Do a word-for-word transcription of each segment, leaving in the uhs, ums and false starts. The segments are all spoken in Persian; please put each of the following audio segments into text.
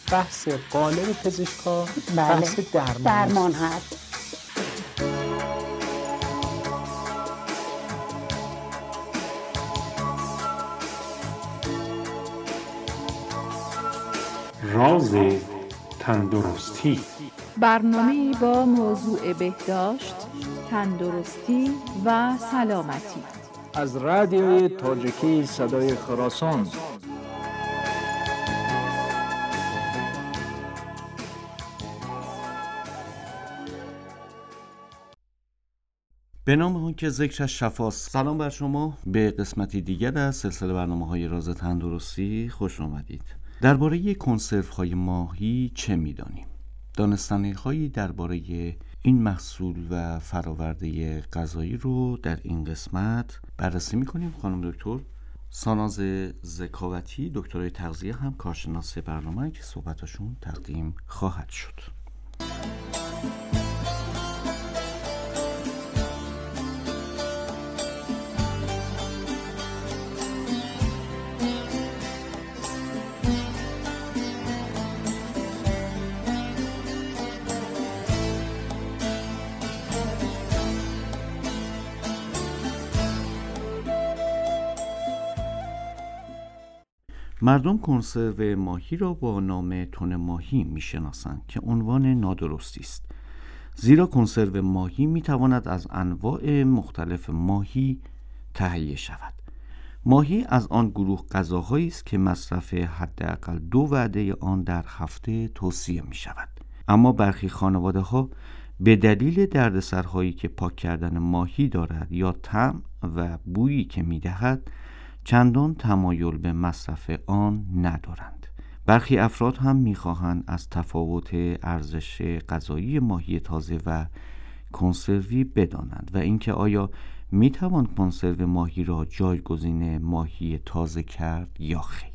بحث قالب پزشکا بله. بحث درمان, درمان هست. راز تندرستی، برنامه‌ای با موضوع بهداشت، تندرستی و سلامتی از رادیوی تاجیکی صدای خراسان. به نام اون که ذکرش شفاست. سلام بر شما، به قسمتی دیگر از سلسله برنامه‌های راز تندرستی خوش آمدید. درباره کنسروهای ماهی چه می‌دانیم؟ دانستنی‌هایی درباره این محصول و فراورده غذایی رو در این قسمت بررسی می‌کنیم. خانم دکتر ساناز ذکاوتی، دکترای تغذیه، هم کارشناس برنامه که صحبتاشون تقدیم خواهد شد. مردم کنسرو ماهی را با نام تن ماهی میشناسند که عنوان نادرستی است، زیرا کنسرو ماهی میتواند از انواع مختلف ماهی تهیه شود. ماهی از آن گروه غذاهایی است که مصرف حداقل دو وعده آن در هفته توصیه می شود. اما برخی خانواده ها به دلیل دردسرهایی که پاک کردن ماهی دارد یا طعم و بویی که می دهد چندان تمایل به مصرف آن ندارند. برخی افراد هم می‌خواهند از تفاوت ارزش غذایی ماهی تازه و کنسروی بدانند و اینکه آیا می‌توان کنسرو ماهی را جایگزین ماهی تازه کرد یا خیر.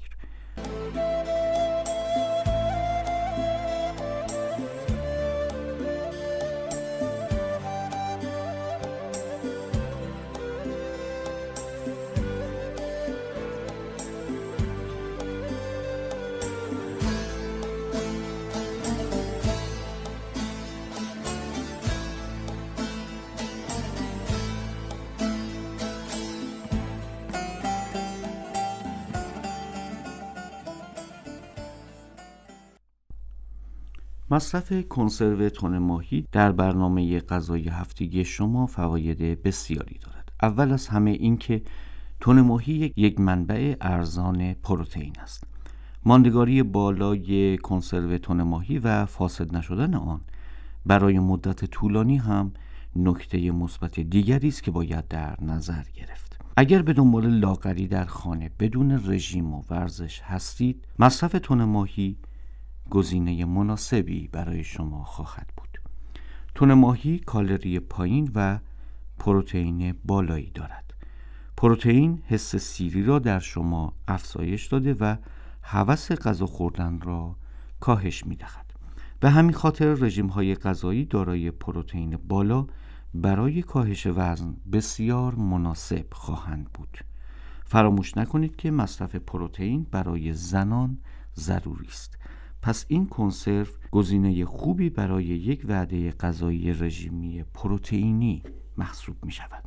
مصرف کنسرو تن ماهی در برنامه غذایی هفتگی شما فواید بسیاری دارد. اول از همه این که تن ماهی یک منبع ارزان پروتئین است. ماندگاری بالای کنسرو تن ماهی و فاسد نشدن آن برای مدت طولانی هم نکته مثبت دیگری است که باید در نظر گرفت. اگر به دنبال لاغری در خانه بدون رژیم و ورزش هستید، مصرف تن ماهی گزینه مناسبی برای شما خواهد بود. تن ماهی کالری پایین و پروتئین بالایی دارد. پروتئین حس سیری را در شما افزایش داده و هوس غذا خوردن را کاهش می‌دهد. به همین خاطر رژیم‌های غذایی دارای پروتئین بالا برای کاهش وزن بسیار مناسب خواهند بود. فراموش نکنید که مصرف پروتئین برای زنان ضروری است. پس این کنسرو گزینه خوبی برای یک وعده غذایی رژیمی پروتئینی محسوب می شود.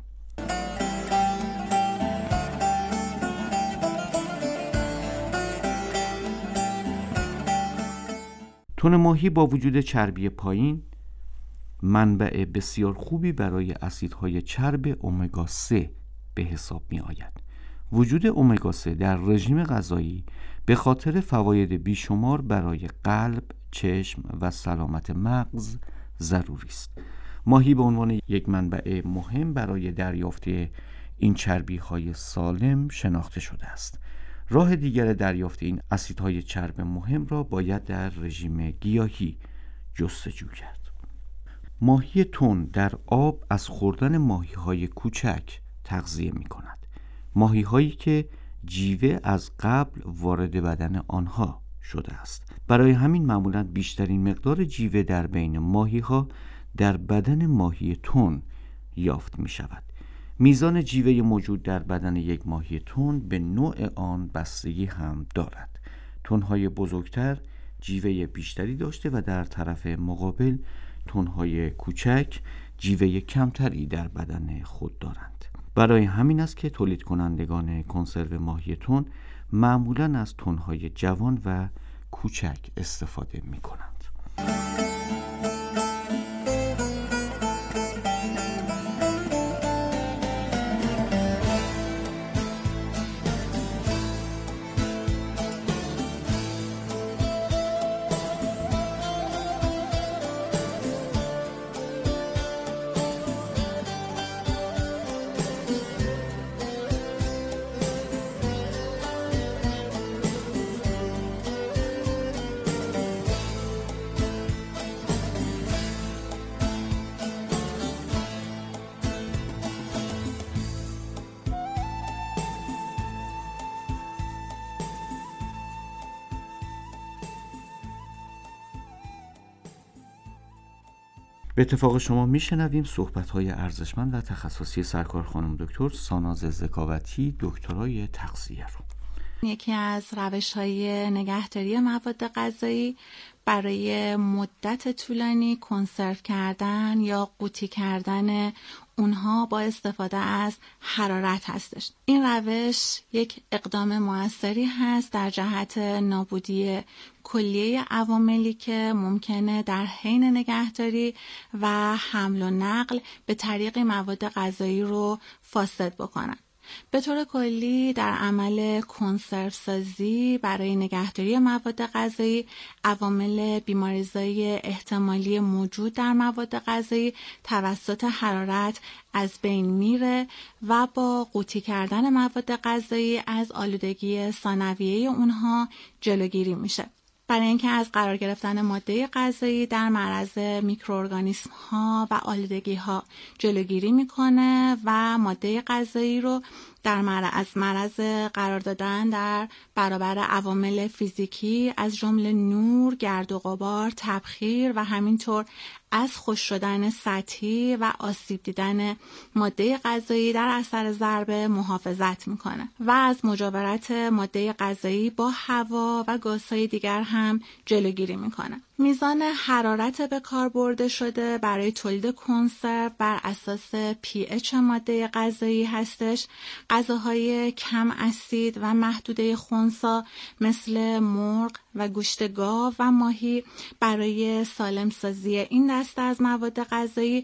تن ماهی با وجود چربی پایین منبع بسیار خوبی برای اسیدهای چرب امگا سه به حساب می آید. وجود امگا سه در رژیم غذایی به خاطر فواید بیشمار برای قلب، چشم و سلامت مغز ضروری است. ماهی به عنوان یک منبع مهم برای دریافت این چربی‌های سالم شناخته شده است. راه دیگر دریافت این اسیدهای چرب مهم را باید در رژیم گیاهی جستجو کرد. ماهی تن در آب از خوردن ماهی‌های کوچک تغذیه می‌کند. ماهی‌هایی که جیوه از قبل وارد بدن آنها شده است. برای همین معمولاً بیشترین مقدار جیوه در بین ماهی‌ها در بدن ماهی تن یافت می‌شود. میزان جیوه موجود در بدن یک ماهی تن به نوع آن بستگی هم دارد. تن‌های بزرگتر جیوه بیشتری داشته و در طرف مقابل تن‌های کوچک جیوه کمتری در بدن خود دارند. برای همین است که تولید کنندگان کنسرو ماهی تن معمولاً از تن‌های جوان و کوچک استفاده می کنند. به اتفاق شما میشنویم صحبت‌های ارزشمند و تخصصی سرکار خانم دکتر ساناز ذکاوتی، دکترای تغذیه رو. یکی از روش‌های نگهداری مواد غذایی برای مدت طولانی کنسرو کردن یا قوطی کردن اونها با استفاده از حرارت هستش. این روش یک اقدام موثری هست در جهت نابودی کلیه عواملی که ممکنه در حین نگهداری و حمل و نقل به طریق مواد غذایی رو فاسد بکنن. به طور کلی در عمل کنسرو سازی برای نگهداری مواد غذایی عوامل بیماریزایی احتمالی موجود در مواد غذایی توسط حرارت از بین میره و با قوطی کردن مواد غذایی از آلودگی ثانویه اونها جلوگیری میشه. برای اینکه از قرار گرفتن ماده غذایی در معرض میکروارگانیسم ها و آلودگی ها جلوگیری میکنه و ماده غذایی رو در معرض از معرض قرار دادن در برابر عوامل فیزیکی از جمله نور، گرد و غبار، تبخیر و همینطور از خشک شدن سطحی و آسیب دیدن ماده غذایی در اثر ضربه محافظت میکنه و از مجاورت ماده غذایی با هوا و گازهای دیگر هم جلوگیری میکنه. میزان حرارت به کار برده شده برای تولید کنسرو بر اساس پی اچ ماده غذایی هستش. غذاهای کم اسید و محدوده خنثی مثل مرغ و گوشت گاو و ماهی برای سالم سازی این دسته از مواد غذایی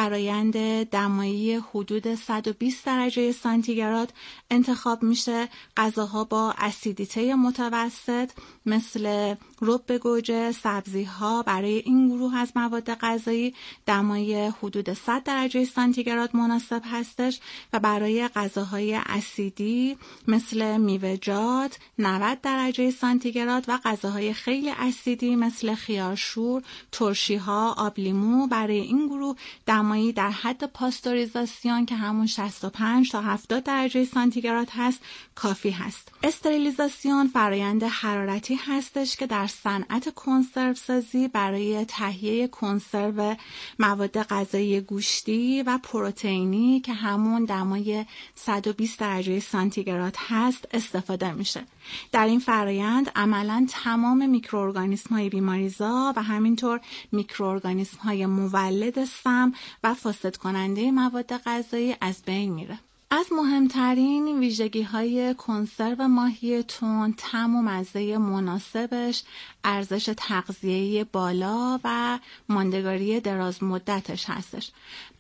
فرایند دمایی حدود صد و بیست درجه سانتیگراد انتخاب میشه. غذاها با اسیدیته متوسط مثل رب گوجه، سبزی ها برای این گروه از مواد غذایی دمای حدود صد درجه سانتیگراد مناسب هستش و برای غذاهای اسیدی مثل میوه‌جات نود درجه سانتیگراد و غذاهای خیلی اسیدی مثل خیارشور، ترشی‌ها، آب لیمو برای این گروه دمایی در حد پاستوریزاسیون که همون شصت و پنج تا هفتاد درجه سانتیگراد هست کافی هست. استریلیزاسیون فرایند حرارتی هستش که در صنعت کنسرو سازی برای تهیه کنسرو مواد غذایی گوشتی و پروتئینی که همون دمای صد و بیست درجه سانتیگراد هست استفاده میشه. در این فرایند عملاً تمام میکروارگانیسم های بیماریزا و همینطور میکروارگانیسم های مولد سم و فاسد کننده مواد غذایی از بین میره. از مهمترین ویژگی‌های کنسرو ماهی تن طعم و مزه مناسبش، ارزش تغذیه‌ای بالا و ماندگاری دراز مدتش هستش.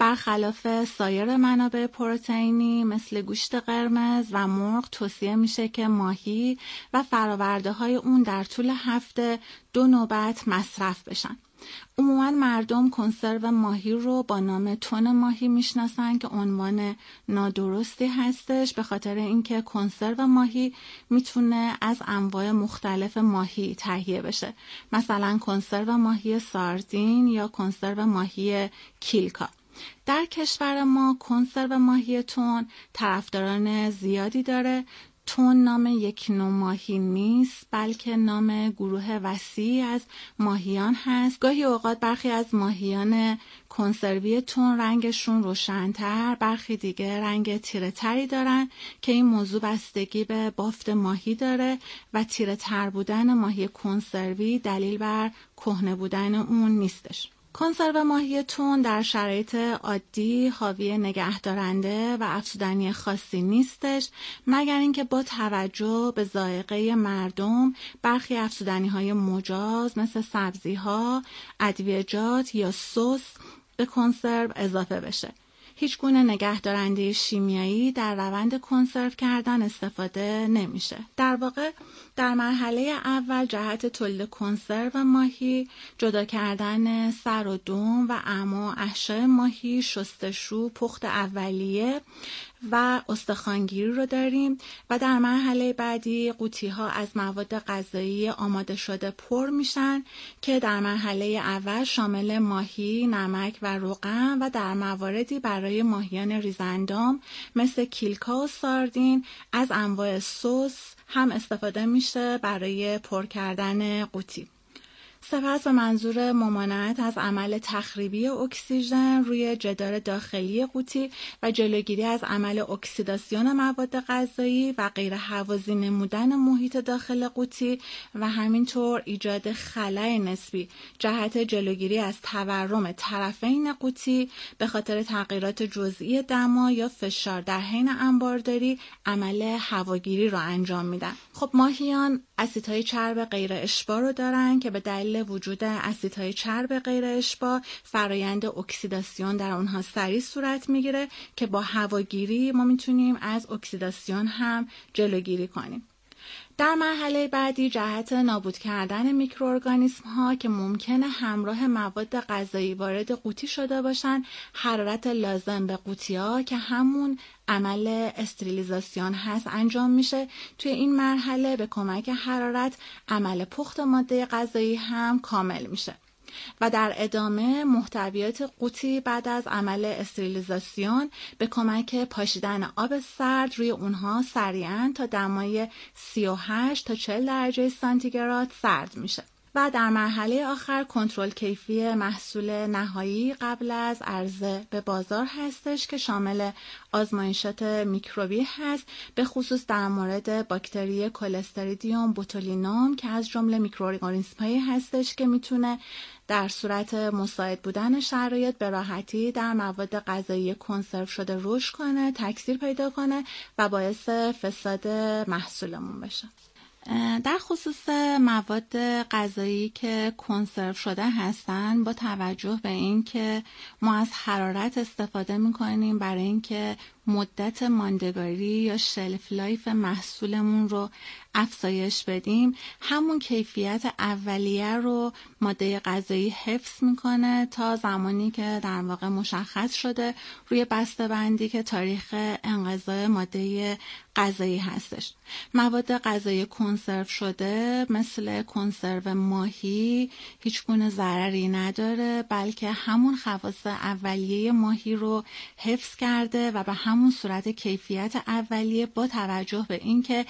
برخلاف سایر منابع پروتئینی مثل گوشت قرمز و مرغ توصیه میشه که ماهی و فرآورده‌های اون در طول هفته دو نوبت مصرف بشن. عموما مردم کنسرو ماهی رو با نام تن ماهی میشناسن که عنوان نادرستی هستش، به خاطر اینکه کنسرو ماهی میتونه از انواع مختلف ماهی تهیه بشه، مثلا کنسرو ماهی ساردین یا کنسرو ماهی کیلکا. در کشور ما کنسرو ماهی تن طرفداران زیادی داره. تون نام یک نوع ماهی نیست، بلکه نام گروه وسیعی از ماهیان هست. گاهی اوقات برخی از ماهیان کنسروی تون رنگشون روشن‌تر، برخی دیگه رنگ تیره تری دارن که این موضوع بستگی به بافت ماهی داره و تیره تر بودن ماهی کنسروی دلیل بر کهنه بودن اون نیستش. کنسرو ماهی تون در شرایط عادی حاوی نگهدارنده و افزودنی خاصی نیستش، مگر اینکه با توجه به ذائقه مردم برخی افزودنی‌های مجاز مثل سبزی‌ها، ادویه‌جات یا سس به کنسرو اضافه بشه. هیچ گونه نگهدارنده شیمیایی در روند کنسرو کردن استفاده نمیشه. در واقع در مرحله اول جهت تولید کنسرو ماهی جدا کردن سر و دم و اعما احشای ماهی، شستشو، پخت اولیه و استخوانگیری رو داریم و در مرحله بعدی قوطی ها از مواد غذایی آماده شده پر میشن که در مرحله اول شامل ماهی، نمک و روغن و در مواردی برای ماهیان ریزاندام مثل کیلکا و ساردین از انواع سس هم استفاده میشه برای پر کردن قوطی. سپس به منظور ممانعت از عمل تخریبی اکسیژن روی جدار داخلی قوطی و جلوگیری از عمل اکسیداسیون مواد غذایی و غیر هوازی نمودن محیط داخل قوطی و همینطور ایجاد خلأ نسبی جهت جلوگیری از تورم طرفین قوطی به خاطر تغییرات جزئی دما یا فشار در حین انبارداری عمل هواگیری رو انجام میدن. خب ماهیان اسیدهای چرب غیر اشباع رو دارن که به دلیل وجود اسیدهای چرب غیر اشباع فرایند اکسیداسیون در اونها سریع صورت میگیره که با هواگیری ما میتونیم از اکسیداسیون هم جلوگیری کنیم. در مرحله بعدی جهت نابود کردن میکروارگانیسم ها که ممکنه همراه مواد غذایی وارد قوطی شده باشن، حرارت لازم به قوطی ها که همون عمل استریلیزاسیون هست انجام میشه. توی این مرحله به کمک حرارت عمل پخت ماده غذایی هم کامل میشه و در ادامه محتویات قوطی بعد از عمل استریلیزاسیون به کمک پاشیدن آب سرد روی اونها سریعاً تا دمای سی و هشت تا چهل درجه سانتیگراد سرد میشه و در مرحله آخر کنترل کیفی محصول نهایی قبل از عرضه به بازار هستش که شامل آزمایشات میکروبی هست، به خصوص در مورد باکتری کلستریدیوم بوتولینوم که از جمله میکروارگانیسم‌هایی هستش که میتونه در صورت مساعد بودن شرایط به راحتی در مواد غذایی کنسرو شده رشد کنه، تکثیر پیدا کنه و باعث فساد محصولمون بشه. در خصوص مواد غذایی که کنسرو شده هستن، با توجه به این که ما از حرارت استفاده می‌کنیم برای اینکه مدت ماندگاری یا شلف لایف محصولمون رو افزایش بدیم، همون کیفیت اولیه رو ماده غذایی حفظ میکنه تا زمانی که در واقع مشخص شده روی بسته‌بندی که تاریخ انقضای ماده غذایی هستش. مواد غذایی کنسرو شده مثل کنسرو ماهی هیچ گونه ضرری نداره، بلکه همون خواص اولیه ماهی رو حفظ کرده و به همون صورت کیفیت اولیه با توجه به اینکه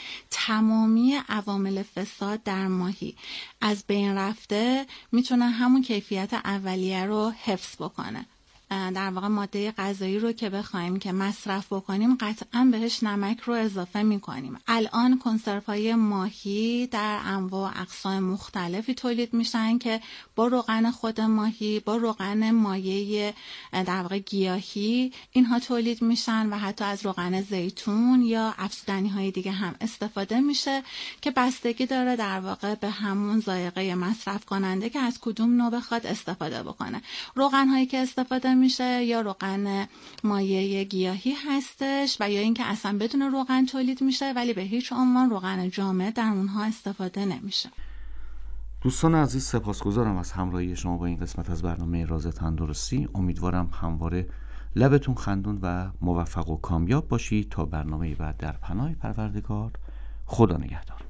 تمامی عوامل فساد در ماهی از بین رفته میتونه همون کیفیت اولیه رو حفظ بکنه. در واقع ماده غذایی رو که بخوایم که مصرف بکنیم قطعا بهش نمک رو اضافه میکنیم. الان کنسروهای ماهی در انواع اقسام مختلفی تولید میشن که با روغن خود ماهی، با روغن مایع در واقع گیاهی اینها تولید میشن و حتی از روغن زیتون یا افزودنی های دیگه هم استفاده میشه که بستگی داره در واقع به همون ذائقه مصرف کننده که از کدوم نوع بخواد استفاده بکنه. روغن هایی که استفاده میشه یا روغن مایع گیاهی هستش و یا اینکه اصلا بدون روغن تولید میشه ولی به هیچ عنوان روغن جامد در اونها استفاده نمیشه. دوستان عزیز، سپاسگزارم از همراهی شما با این قسمت از برنامه راز تندرستی. امیدوارم همواره لبتون خندون و موفق و کامیاب باشید. تا برنامه بعد در پناه پروردگار، خدا نگهدار.